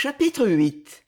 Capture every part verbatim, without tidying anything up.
Chapitre huit.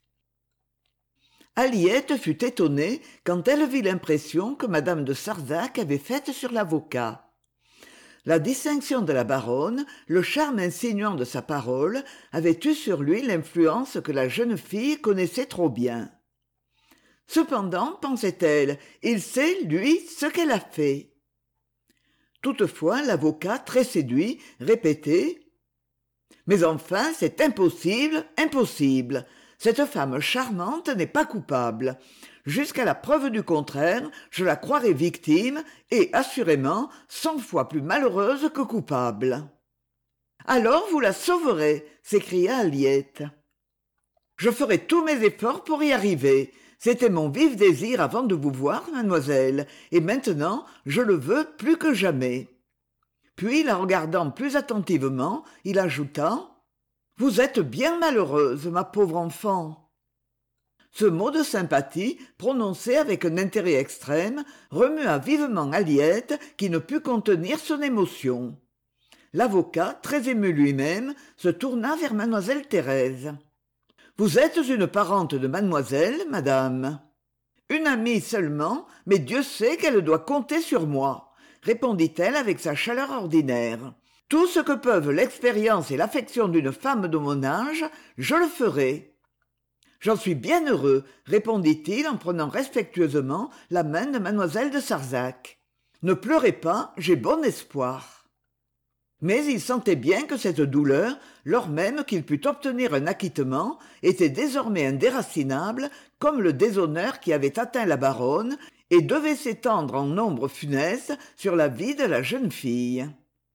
Aliette fut étonnée quand elle vit l'impression que madame de Sarzeau avait faite sur l'avocat. La distinction de la baronne, le charme insinuant de sa parole, avaient eu sur lui l'influence que la jeune fille connaissait trop bien. Cependant, pensait-elle, il sait, lui, ce qu'elle a fait. Toutefois, l'avocat, très séduit, répétait « Mais enfin, c'est impossible, impossible. Cette femme charmante n'est pas coupable. Jusqu'à la preuve du contraire, je la croirais victime et, assurément, cent fois plus malheureuse que coupable. »« Alors vous la sauverez !» s'écria Aliette. « Je ferai tous mes efforts pour y arriver. C'était mon vif désir avant de vous voir, mademoiselle, et maintenant je le veux plus que jamais. » Puis, la regardant plus attentivement, il ajouta « Vous êtes bien malheureuse, ma pauvre enfant. » Ce mot de sympathie, prononcé avec un intérêt extrême, remua vivement Aliette, qui ne put contenir son émotion. L'avocat, très ému lui-même, se tourna vers mademoiselle Thérèse. « Vous êtes une parente de mademoiselle, madame. »« Une amie seulement, mais Dieu sait qu'elle doit compter sur moi. » répondit-elle avec sa chaleur ordinaire. « Tout ce que peuvent l'expérience et l'affection d'une femme de mon âge, je le ferai. »« J'en suis bien heureux, » répondit-il en prenant respectueusement la main de mademoiselle de Sarzeau. « Ne pleurez pas, j'ai bon espoir. » Mais il sentait bien que cette douleur, lors même qu'il pût obtenir un acquittement, était désormais indéracinable, comme le déshonneur qui avait atteint la baronne, et devait s'étendre en ombre funeste sur la vie de la jeune fille.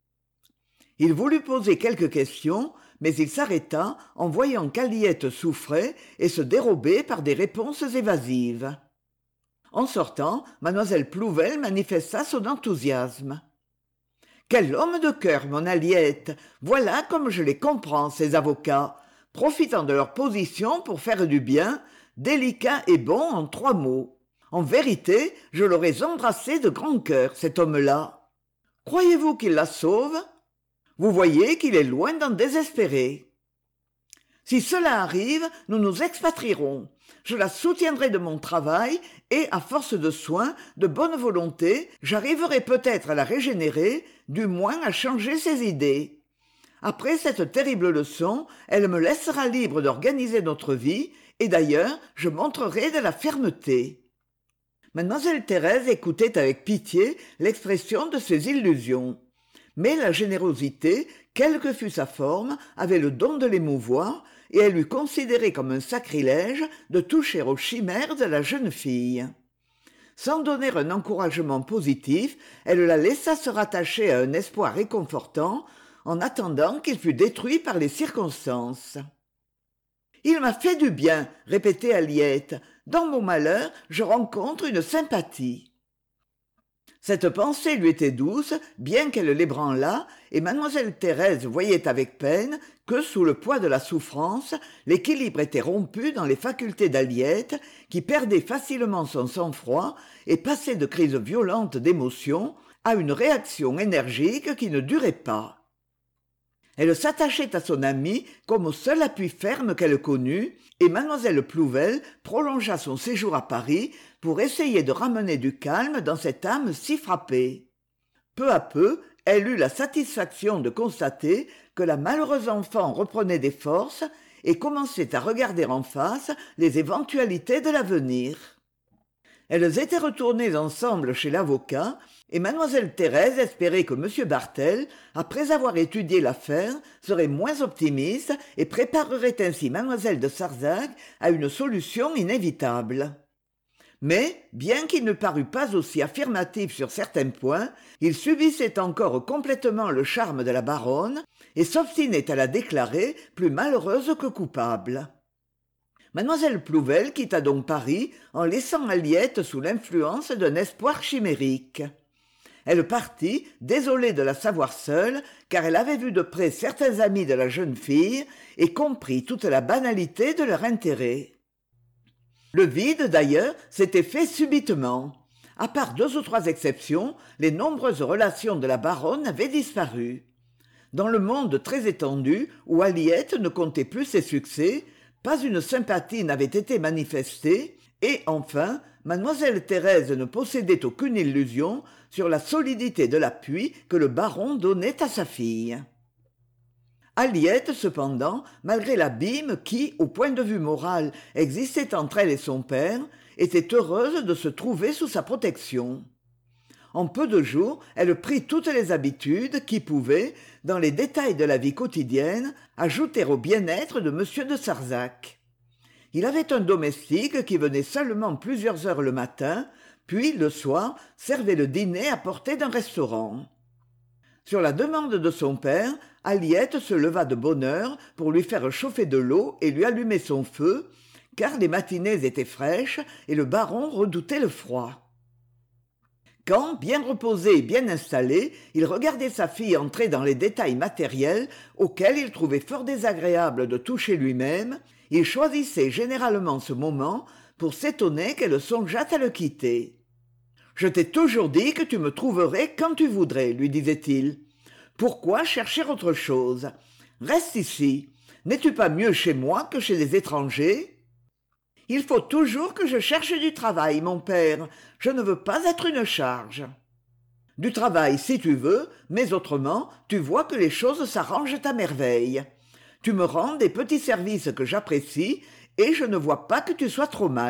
Il voulut poser quelques questions, mais il s'arrêta en voyant qu'Aliette souffrait et se dérobait par des réponses évasives. En sortant, mademoiselle Plouvel manifesta son enthousiasme. « Quel homme de cœur, mon Aliette! Voilà comme je les comprends, ces avocats, profitant de leur position pour faire du bien, délicat et bon en trois mots. En vérité, je l'aurais embrassé de grand cœur, cet homme-là. Croyez-vous qu'il la sauve ? Vous voyez qu'il est loin d'en désespérer. Si cela arrive, nous nous expatrierons. Je la soutiendrai de mon travail et, à force de soins, de bonne volonté, j'arriverai peut-être à la régénérer, du moins à changer ses idées. Après cette terrible leçon, elle me laissera libre d'organiser notre vie, et d'ailleurs, je montrerai de la fermeté. » Mademoiselle Thérèse écoutait avec pitié l'expression de ses illusions. Mais la générosité, quelle que fût sa forme, avait le don de l'émouvoir, et elle eût considéré comme un sacrilège de toucher aux chimères de la jeune fille. Sans donner un encouragement positif, elle la laissa se rattacher à un espoir réconfortant, en attendant qu'il fût détruit par les circonstances. « Il m'a fait du bien, » répétait Aliette. « Dans mon malheur, je rencontre une sympathie. » Cette pensée lui était douce, bien qu'elle l'ébranlât, et mademoiselle Thérèse voyait avec peine que, sous le poids de la souffrance, l'équilibre était rompu dans les facultés d'Aliette, qui perdait facilement son sang-froid et passait de crises violentes d'émotion à une réaction énergique qui ne durait pas. Elle s'attachait à son amie comme au seul appui ferme qu'elle connût, et mademoiselle Plouvel prolongea son séjour à Paris pour essayer de ramener du calme dans cette âme si frappée. Peu à peu, elle eut la satisfaction de constater que la malheureuse enfant reprenait des forces et commençait à regarder en face les éventualités de l'avenir. Elles étaient retournées ensemble chez l'avocat, et mademoiselle Thérèse espérait que M. Bartel, après avoir étudié l'affaire, serait moins optimiste et préparerait ainsi mademoiselle de Sarzeau à une solution inévitable. Mais, bien qu'il ne parût pas aussi affirmatif sur certains points, il subissait encore complètement le charme de la baronne et s'obstinait à la déclarer plus malheureuse que coupable. Mademoiselle Plouvel quitta donc Paris en laissant Aliette sous l'influence d'un espoir chimérique. Elle partit, désolée de la savoir seule, car elle avait vu de près certains amis de la jeune fille et compris toute la banalité de leur intérêt. Le vide, d'ailleurs, s'était fait subitement. À part deux ou trois exceptions, les nombreuses relations de la baronne avaient disparu. Dans le monde très étendu, où Aliette ne comptait plus ses succès, Pas une sympathie n'avait été manifestée, et enfin, mademoiselle Thérèse ne possédait aucune illusion sur la solidité de l'appui que le baron donnait à sa fille. Aliette, cependant, malgré l'abîme qui, au point de vue moral, existait entre elle et son père, était heureuse de se trouver sous sa protection. En peu de jours, elle prit toutes les habitudes qui pouvaient, dans les détails de la vie quotidienne, ajouter au bien-être de m de Sarzeau. Il avait un domestique qui venait seulement plusieurs heures le matin, puis, le soir, servait le dîner apporté d'un restaurant. Sur la demande de son père, Aliette se leva de bonne heure pour lui faire chauffer de l'eau et lui allumer son feu, car les matinées étaient fraîches et le baron redoutait le froid. Quand, bien reposé et bien installé, il regardait sa fille entrer dans les détails matériels auxquels il trouvait fort désagréable de toucher lui-même, il choisissait généralement ce moment pour s'étonner qu'elle songeât à le quitter. « Je t'ai toujours dit que tu me trouverais quand tu voudrais, lui disait-il. Pourquoi chercher autre chose? Reste ici. N'es-tu pas mieux chez moi que chez les étrangers ? Il faut toujours que je cherche du travail, mon père. Je ne veux pas être une charge. Du travail, si tu veux, mais autrement, tu vois que les choses s'arrangent à merveille. Tu me rends des petits services que j'apprécie, et je ne vois pas que tu sois trop mal. »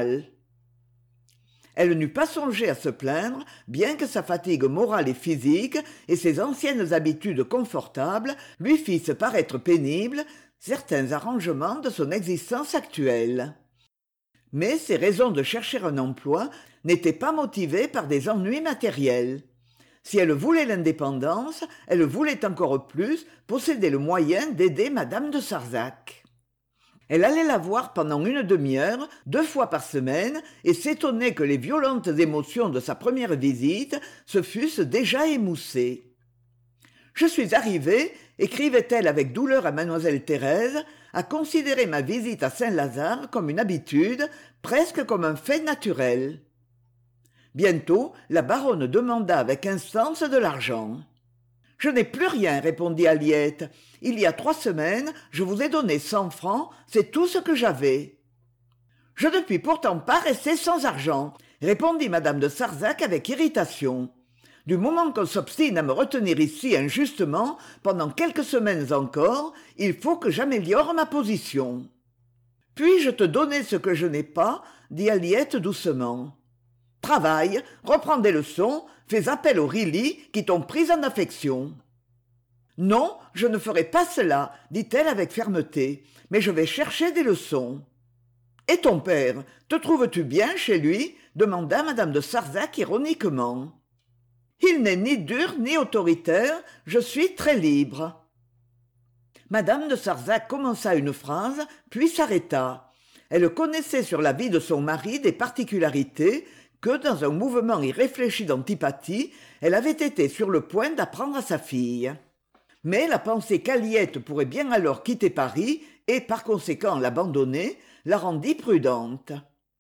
Elle n'eût pas songé à se plaindre, bien que sa fatigue morale et physique et ses anciennes habitudes confortables lui fissent paraître pénibles certains arrangements de son existence actuelle. Mais ses raisons de chercher un emploi n'étaient pas motivées par des ennuis matériels. Si elle voulait l'indépendance, elle voulait encore plus posséder le moyen d'aider madame de Sarzeau. Elle allait la voir pendant une demi-heure, deux fois par semaine, et s'étonnait que les violentes émotions de sa première visite se fussent déjà émoussées. « Je suis arrivée, écrivait-elle avec douleur à mademoiselle Thérèse, à considérer ma visite à Saint-Lazare comme une habitude, presque comme un fait naturel. » Bientôt, la baronne demanda avec instance de l'argent. « Je n'ai plus rien, répondit Aliette. Il y a trois semaines, je vous ai donné cent francs, c'est tout ce que j'avais. »« Je ne puis pourtant pas rester sans argent, répondit madame de Sarzeau avec irritation. Du moment qu'on s'obstine à me retenir ici injustement, pendant quelques semaines encore, il faut que j'améliore ma position. »« Puis-je te donner ce que je n'ai pas ?» dit Aliette doucement. « Travaille, reprends des leçons, fais appel aux Rilly qui t'ont prise en affection. »« Non, je ne ferai pas cela, dit-elle avec fermeté, mais je vais chercher des leçons. »« Et ton père, te trouves-tu bien chez lui ?» demanda madame de Sarzeau ironiquement. « Il n'est ni dur ni autoritaire, je suis très libre. » Madame de Sarzeau commença une phrase, puis s'arrêta. Elle connaissait sur la vie de son mari des particularités que, dans un mouvement irréfléchi d'antipathie, elle avait été sur le point d'apprendre à sa fille. Mais la pensée qu'Aliette pourrait bien alors quitter Paris, et par conséquent l'abandonner, la rendit prudente.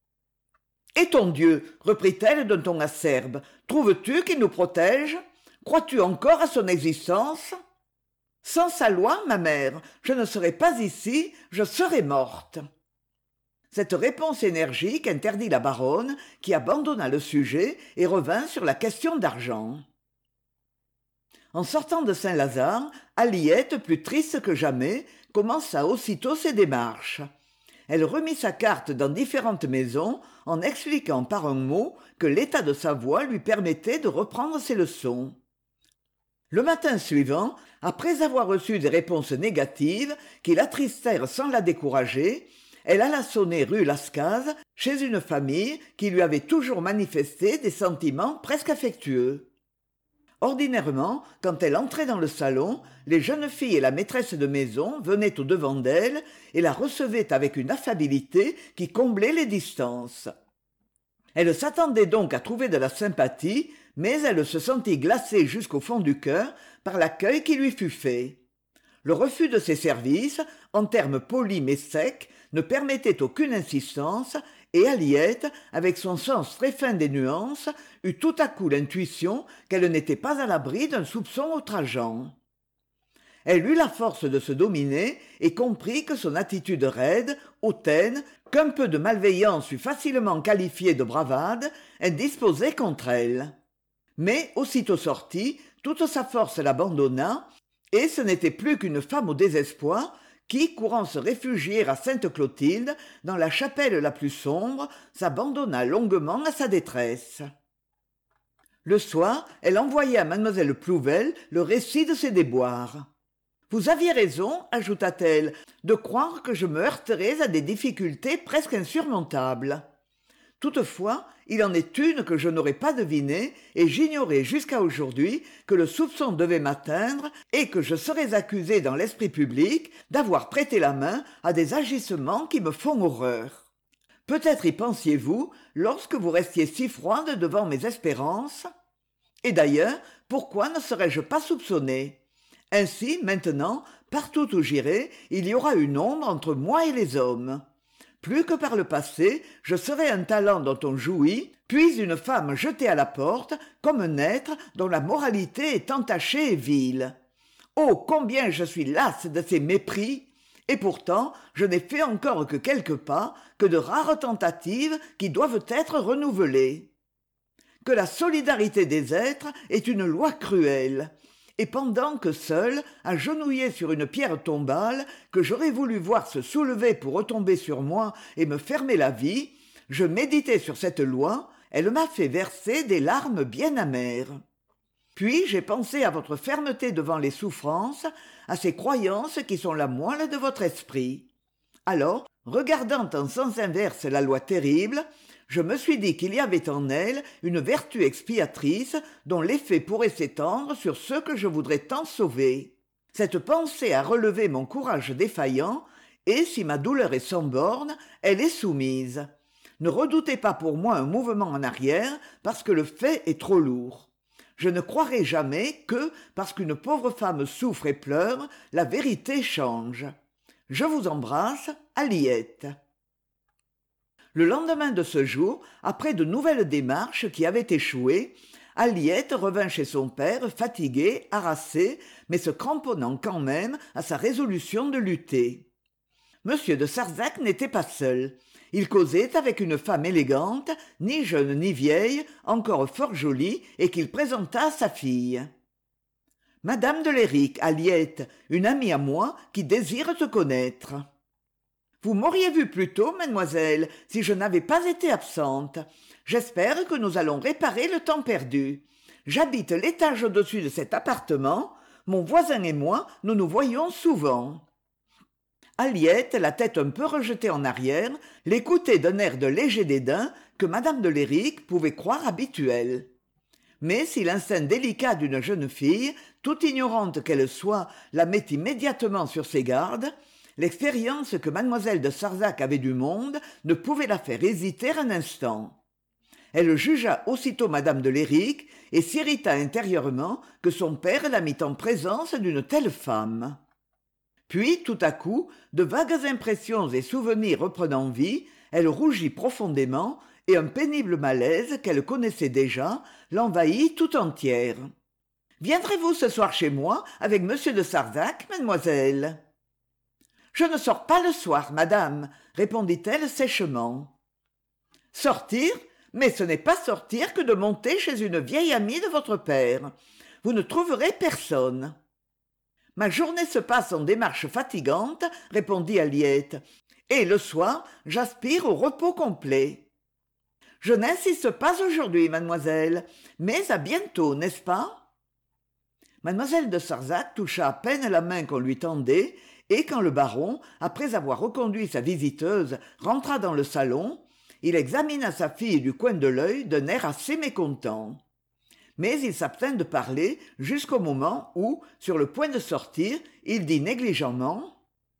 « Et ton Dieu, reprit-elle d'un ton acerbe, trouves-tu qu'il nous protège? Crois-tu encore à son existence? Sans sa loi, ma mère, je ne serais pas ici, je serais morte. » Cette réponse énergique interdit la baronne, qui abandonna le sujet et revint sur la question d'argent. En sortant de Saint-Lazare, Aliette, plus triste que jamais, commença aussitôt ses démarches. Elle remit sa carte dans différentes maisons en expliquant par un mot que l'état de sa voix lui permettait de reprendre ses leçons. Le matin suivant, après avoir reçu des réponses négatives qui l'attristèrent sans la décourager, elle alla sonner rue Lascaz chez une famille qui lui avait toujours manifesté des sentiments presque affectueux. Ordinairement, quand elle entrait dans le salon, les jeunes filles et la maîtresse de maison venaient au-devant d'elle et la recevaient avec une affabilité qui comblait les distances. Elle s'attendait donc à trouver de la sympathie, mais elle se sentit glacée jusqu'au fond du cœur par l'accueil qui lui fut fait. Le refus de ses services, en termes polis mais secs, ne permettait aucune insistance, et Aliette, avec son sens très fin des nuances, eut tout à coup l'intuition qu'elle n'était pas à l'abri d'un soupçon outrageant. Elle eut la force de se dominer et comprit que son attitude raide, hautaine, qu'un peu de malveillance eût facilement qualifiée de bravade, indisposait contre elle. Mais, aussitôt sortie, toute sa force l'abandonna, et ce n'était plus qu'une femme au désespoir qui, courant se réfugier à Sainte-Clotilde, dans la chapelle la plus sombre, s'abandonna longuement à sa détresse. Le soir, elle envoya à mademoiselle Plouvel le récit de ses déboires. « Vous aviez raison, ajouta-t-elle, de croire que je me heurterais à des difficultés presque insurmontables. Toutefois, il en est une que je n'aurais pas devinée, et j'ignorais jusqu'à aujourd'hui que le soupçon devait m'atteindre et que je serais accusée dans l'esprit public d'avoir prêté la main à des agissements qui me font horreur. Peut-être y pensiez-vous lorsque vous restiez si froide devant mes espérances. Et d'ailleurs, pourquoi ne serais-je pas soupçonnée ? Ainsi, maintenant, partout où j'irai, il y aura une ombre entre moi et les hommes. Plus que par le passé, je serai un talent dont on jouit, puis une femme jetée à la porte, comme un être dont la moralité est entachée et vile. Oh, combien je suis lasse de ces mépris! Et pourtant, je n'ai fait encore que quelques pas, que de rares tentatives qui doivent être renouvelées. Que la solidarité des êtres est une loi cruelle. Et pendant que seul, agenouillé sur une pierre tombale, que j'aurais voulu voir se soulever pour retomber sur moi et me fermer la vie, je méditais sur cette loi, elle m'a fait verser des larmes bien amères. Puis j'ai pensé à votre fermeté devant les souffrances, à ces croyances qui sont la moelle de votre esprit. Alors, regardant en sens inverse la loi terrible, je me suis dit qu'il y avait en elle une vertu expiatrice dont l'effet pourrait s'étendre sur ceux que je voudrais tant sauver. Cette pensée a relevé mon courage défaillant, et si ma douleur est sans borne, elle est soumise. Ne redoutez pas pour moi un mouvement en arrière, parce que le fait est trop lourd. Je ne croirai jamais que, parce qu'une pauvre femme souffre et pleure, la vérité change. Je vous embrasse, Aliette. Le lendemain de ce jour, après de nouvelles démarches qui avaient échoué, Aliette revint chez son père, fatiguée, harassée, mais se cramponnant quand même à sa résolution de lutter. Monsieur de Sarzec n'était pas seul. Il causait avec une femme élégante, ni jeune ni vieille, encore fort jolie, et qu'il présenta à sa fille. « Madame de Léric, Aliette, une amie à moi qui désire te connaître. » Vous m'auriez vue plus tôt, mademoiselle, si je n'avais pas été absente. J'espère que nous allons réparer le temps perdu. J'habite l'étage au-dessus de cet appartement. Mon voisin et moi, nous nous voyons souvent. Aliette, la tête un peu rejetée en arrière, l'écoutait d'un air de léger dédain que madame de Léric pouvait croire habituel. Mais si l'instinct délicat d'une jeune fille, tout ignorante qu'elle soit, la met immédiatement sur ses gardes, l'expérience que mademoiselle de Sarzec avait du monde ne pouvait la faire hésiter un instant. Elle jugea aussitôt madame de Léric et s'irrita intérieurement que son père la mit en présence d'une telle femme. Puis, tout à coup, de vagues impressions et souvenirs reprenant vie, elle rougit profondément et un pénible malaise qu'elle connaissait déjà l'envahit tout entière. « Viendrez-vous ce soir chez moi avec monsieur de Sarzec, mademoiselle ?» « Je ne sors pas le soir, madame, » répondit-elle sèchement. « Sortir ? Mais ce n'est pas sortir que de monter chez une vieille amie de votre père. Vous ne trouverez personne. »« Ma journée se passe en démarches fatigantes, » répondit Aliette, « et le soir, j'aspire au repos complet. »« Je n'insiste pas aujourd'hui, mademoiselle, mais à bientôt, n'est-ce pas ?» Mademoiselle de Sarzec toucha à peine la main qu'on lui tendait, et quand le baron, après avoir reconduit sa visiteuse, rentra dans le salon, il examina sa fille du coin de l'œil d'un air assez mécontent. Mais il s'abstint de parler jusqu'au moment où, sur le point de sortir, il dit négligemment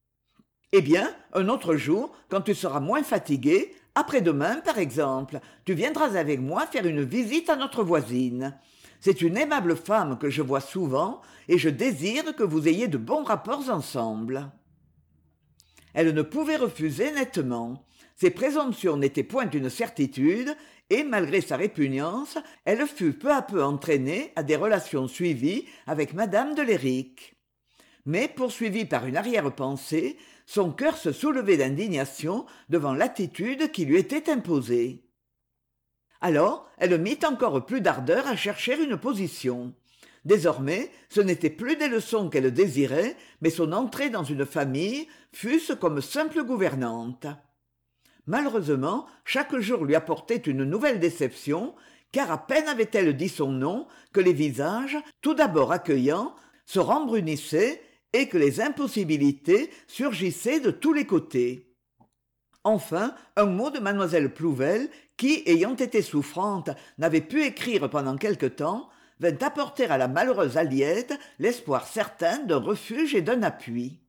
« Eh bien, un autre jour, quand tu seras moins fatigué, après-demain, par exemple, tu viendras avec moi faire une visite à notre voisine. C'est une aimable femme que je vois souvent, et je désire que vous ayez de bons rapports ensemble. » Elle ne pouvait refuser nettement. Ses présomptions n'étaient point une certitude, et malgré sa répugnance, elle fut peu à peu entraînée à des relations suivies avec madame de Léric. Mais, poursuivi par une arrière-pensée, son cœur se soulevait d'indignation devant l'attitude qui lui était imposée. Alors, elle mit encore plus d'ardeur à chercher une position. Désormais, ce n'était plus des leçons qu'elle désirait, mais son entrée dans une famille, fût-ce comme simple gouvernante. Malheureusement, chaque jour lui apportait une nouvelle déception, car à peine avait-elle dit son nom que les visages, tout d'abord accueillants, se rembrunissaient et que les impossibilités surgissaient de tous les côtés. Enfin, un mot de mademoiselle Plouvel, qui, ayant été souffrante, n'avait pu écrire pendant quelque temps, vint apporter à la malheureuse Aliette l'espoir certain d'un refuge et d'un appui.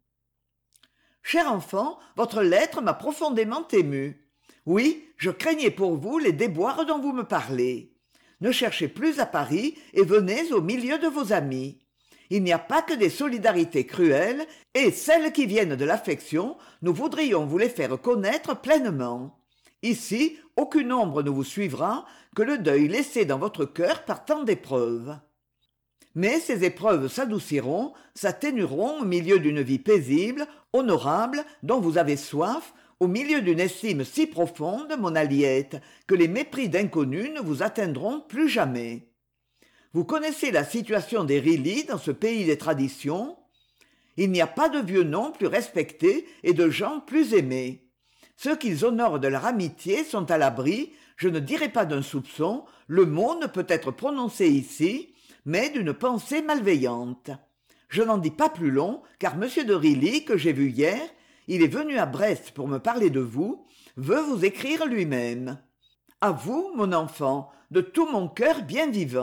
« Cher enfant, votre lettre m'a profondément émue. Oui, je craignais pour vous les déboires dont vous me parlez. Ne cherchez plus à Paris et venez au milieu de vos amis. Il n'y a pas que des solidarités cruelles, et celles qui viennent de l'affection, nous voudrions vous les faire connaître pleinement. Ici, aucune ombre ne vous suivra que le deuil laissé dans votre cœur par tant d'épreuves. Mais ces épreuves s'adouciront, s'atténueront au milieu d'une vie paisible, honorable, dont vous avez soif, au milieu d'une estime si profonde, mon Aliette, que les mépris d'inconnus ne vous atteindront plus jamais. Vous connaissez la situation des Rilly dans ce pays des traditions. Il n'y a pas de vieux noms plus respectés et de gens plus aimés. Ceux qu'ils honorent de leur amitié sont à l'abri, je ne dirai pas d'un soupçon, le mot ne peut être prononcé ici, mais d'une pensée malveillante. Je n'en dis pas plus long, car M. de Rilly, que j'ai vu hier, il est venu à Brest pour me parler de vous, veut vous écrire lui-même. À vous, mon enfant, de tout mon cœur bien vivant. »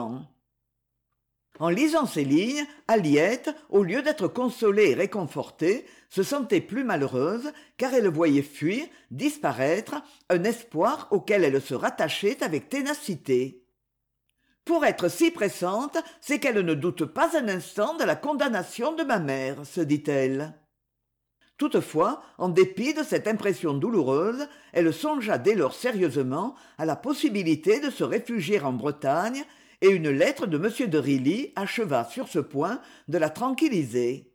En lisant ces lignes, Aliette, au lieu d'être consolée et réconfortée, se sentait plus malheureuse, car elle voyait fuir, disparaître, un espoir auquel elle se rattachait avec ténacité. Pour être si pressante, c'est qu'elle ne doute pas un instant de la condamnation de ma mère, se dit-elle. Toutefois, en dépit de cette impression douloureuse, elle songea dès lors sérieusement à la possibilité de se réfugier en Bretagne, et une lettre de M. de Rilly acheva sur ce point de la tranquilliser.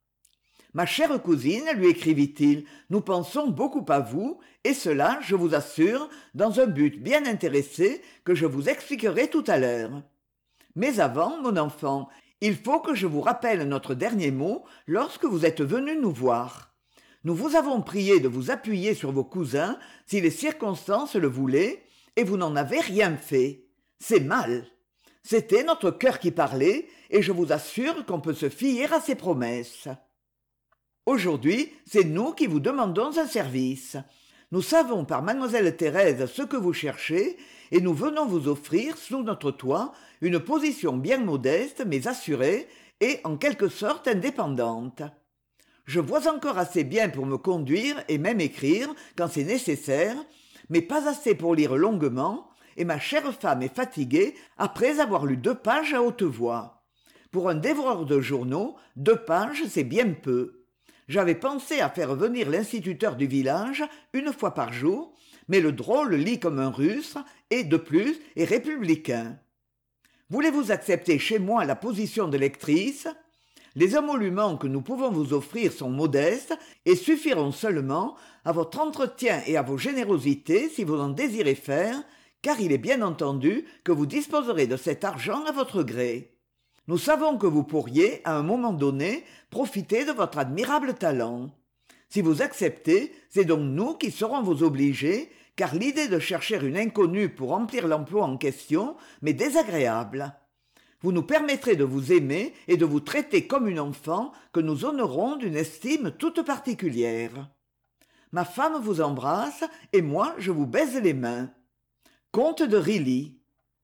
« Ma chère cousine, lui écrivit-il, nous pensons beaucoup à vous, et cela, je vous assure, dans un but bien intéressé que je vous expliquerai tout à l'heure. Mais avant, mon enfant, il faut que je vous rappelle notre dernier mot lorsque vous êtes venu nous voir. Nous vous avons prié de vous appuyer sur vos cousins si les circonstances le voulaient, et vous n'en avez rien fait. C'est mal. C'était notre cœur qui parlait, et je vous assure qu'on peut se fier à ses promesses. Aujourd'hui, c'est nous qui vous demandons un service. Nous savons par mademoiselle Thérèse ce que vous cherchez, et nous venons vous offrir, sous notre toit, une position bien modeste, mais assurée, et en quelque sorte indépendante. Je vois encore assez bien pour me conduire et même écrire, quand c'est nécessaire, mais pas assez pour lire longuement, et ma chère femme est fatiguée après avoir lu deux pages à haute voix. Pour un dévoreur de journaux, deux pages, c'est bien peu. J'avais pensé à faire venir l'instituteur du village une fois par jour, mais le drôle lit comme un russe et, de plus, est républicain. Voulez-vous accepter chez moi la position de lectrice ? Les émoluments que nous pouvons vous offrir sont modestes et suffiront seulement à votre entretien et à vos générosités si vous en désirez faire, car il est bien entendu que vous disposerez de cet argent à votre gré. Nous savons que vous pourriez, à un moment donné, profiter de votre admirable talent. Si vous acceptez, c'est donc nous qui serons vos obligés, car l'idée de chercher une inconnue pour remplir l'emploi en question m'est désagréable. Vous nous permettrez de vous aimer et de vous traiter comme une enfant que nous honorons d'une estime toute particulière. Ma femme vous embrasse, et moi je vous baise les mains. Comte de Rilly. »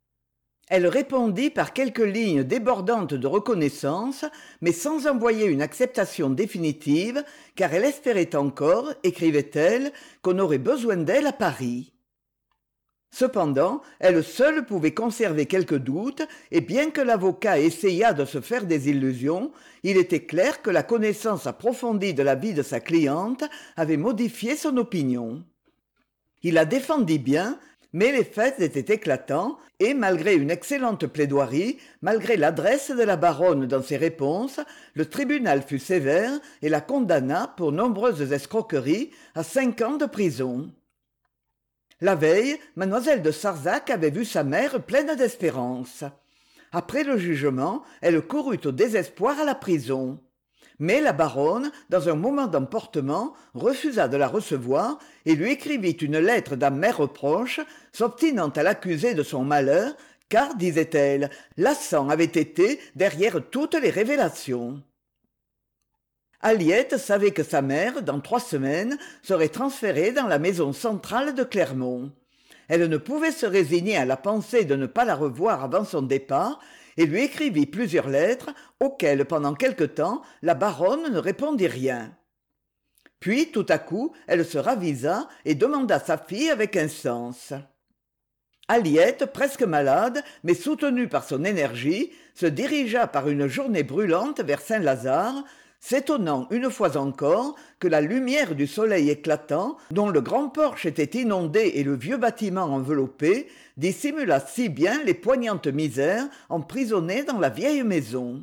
Elle répondit par quelques lignes débordantes de reconnaissance, mais sans envoyer une acceptation définitive, car elle espérait encore, écrivait-elle, qu'on aurait besoin d'elle à Paris. Cependant, elle seule pouvait conserver quelques doutes, et bien que l'avocat essayât de se faire des illusions, il était clair que la connaissance approfondie de la vie de sa cliente avait modifié son opinion. Il la défendit bien, Mais les faits étaient éclatants, et malgré une excellente plaidoirie, malgré l'adresse de la baronne dans ses réponses, le tribunal fut sévère et la condamna, pour nombreuses escroqueries, à cinq ans de prison. La veille, mademoiselle de Sarzeau avait vu sa mère pleine d'espérance. Après le jugement, elle courut au désespoir à la prison. Mais la baronne, dans un moment d'emportement, refusa de la recevoir et lui écrivit une lettre d'amers reproches, s'obstinant à l'accuser de son malheur, car, disait-elle, Lassan avait été derrière toutes les révélations. Aliette savait que sa mère, dans trois semaines, serait transférée dans la maison centrale de Clermont. Elle ne pouvait se résigner à la pensée de ne pas la revoir avant son départ, et lui écrivit plusieurs lettres auxquelles pendant quelque temps la baronne ne répondit rien. Puis tout à coup elle se ravisa et demanda sa fille avec instance. Aliette, presque malade, mais soutenue par son énergie, se dirigea par une journée brûlante vers Saint-Lazare, s'étonnant une fois encore que la lumière du soleil éclatant, dont le grand porche était inondé et le vieux bâtiment enveloppé, dissimulât si bien les poignantes misères emprisonnées dans la vieille maison.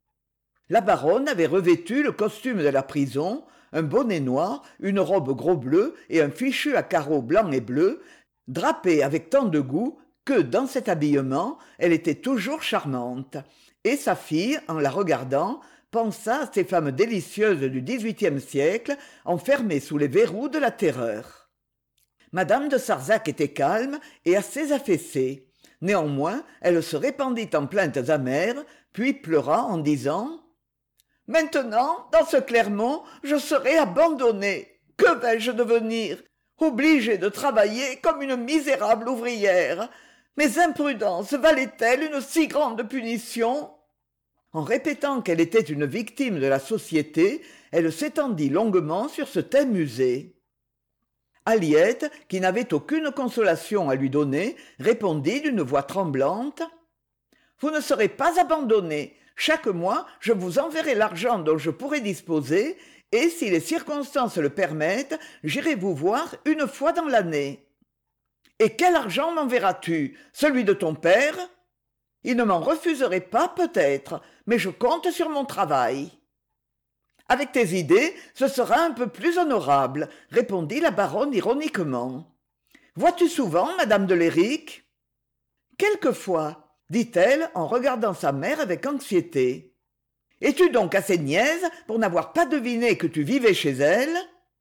La baronne avait revêtu le costume de la prison, un bonnet noir, une robe gros bleu et un fichu à carreaux blancs et bleus, drapée avec tant de goût que, dans cet habillement, elle était toujours charmante. Et sa fille, en la regardant, pensa à ces femmes délicieuses du dix-huitième siècle, enfermées sous les verrous de la terreur. Madame de Sarzeau était calme et assez affaissée. Néanmoins, elle se répandit en plaintes amères, puis pleura en disant « Maintenant, dans ce Clermont, je serai abandonnée. Que vais-je devenir? Obligée de travailler comme une misérable ouvrière. Mes imprudences valaient-elles une si grande punition ?» En répétant qu'elle était une victime de la société, elle s'étendit longuement sur ce thème usé. Aliette, qui n'avait aucune consolation à lui donner, répondit d'une voix tremblante « Vous ne serez pas abandonnée. Chaque mois, je vous enverrai l'argent dont je pourrai disposer, et si les circonstances le permettent, j'irai vous voir une fois dans l'année. »« Et quel argent m'enverras-tu? Celui de ton père ?»« Il ne m'en refuserait pas, peut-être, mais je compte sur mon travail. »« Avec tes idées, ce sera un peu plus honorable, » répondit la baronne ironiquement. « Vois-tu souvent madame de Léric ?»« Quelquefois, » dit-elle en regardant sa mère avec anxiété. « Es-tu donc assez niaise pour n'avoir pas deviné que tu vivais chez elle ?»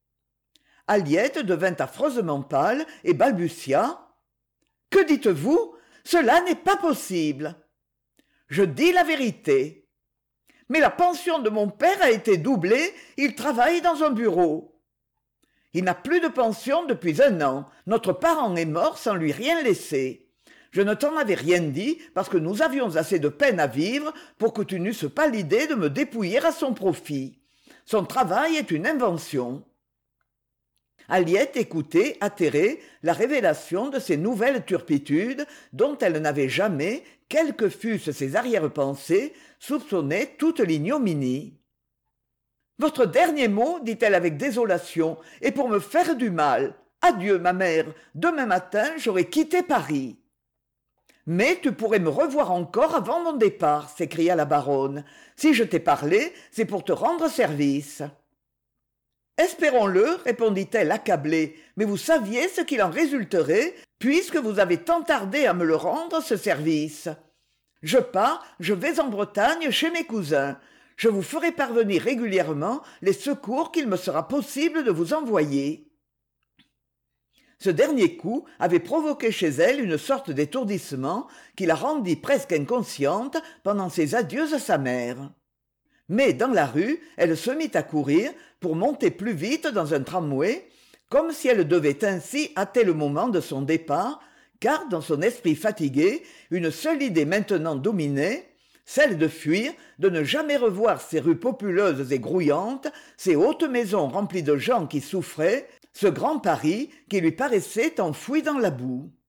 Aliette devint affreusement pâle et balbutia. « Que dites-vous ? Cela n'est pas possible. » « Je dis la vérité. Mais la pension de mon père a été doublée, il travaille dans un bureau. Il n'a plus de pension depuis un an, notre parent est mort sans lui rien laisser. Je ne t'en avais rien dit parce que nous avions assez de peine à vivre pour que tu n'eusses pas l'idée de me dépouiller à son profit. Son travail est une invention. » Aliette écoutait, atterrée, la révélation de ces nouvelles turpitudes dont elle n'avait jamais, quelles que fussent ses arrière-pensées, soupçonné toute l'ignominie. « Votre dernier mot, dit-elle avec désolation, est pour me faire du mal. Adieu, ma mère, demain matin j'aurai quitté Paris. »« Mais tu pourrais me revoir encore avant mon départ, » s'écria la baronne. « Si je t'ai parlé, c'est pour te rendre service. » Espérons-le, répondit-elle accablée, mais vous saviez ce qu'il en résulterait, puisque vous avez tant tardé à me le rendre, ce service. Je pars, je vais en Bretagne chez mes cousins. Je vous ferai parvenir régulièrement les secours qu'il me sera possible de vous envoyer. Ce dernier coup avait provoqué chez elle une sorte d'étourdissement qui la rendit presque inconsciente pendant ses adieux à sa mère. Mais dans la rue, elle se mit à courir pour monter plus vite dans un tramway, comme si elle devait ainsi hâter le moment de son départ, car dans son esprit fatigué, une seule idée maintenant dominait, celle de fuir, de ne jamais revoir ces rues populeuses et grouillantes, ces hautes maisons remplies de gens qui souffraient, ce grand Paris qui lui paraissait enfoui dans la boue.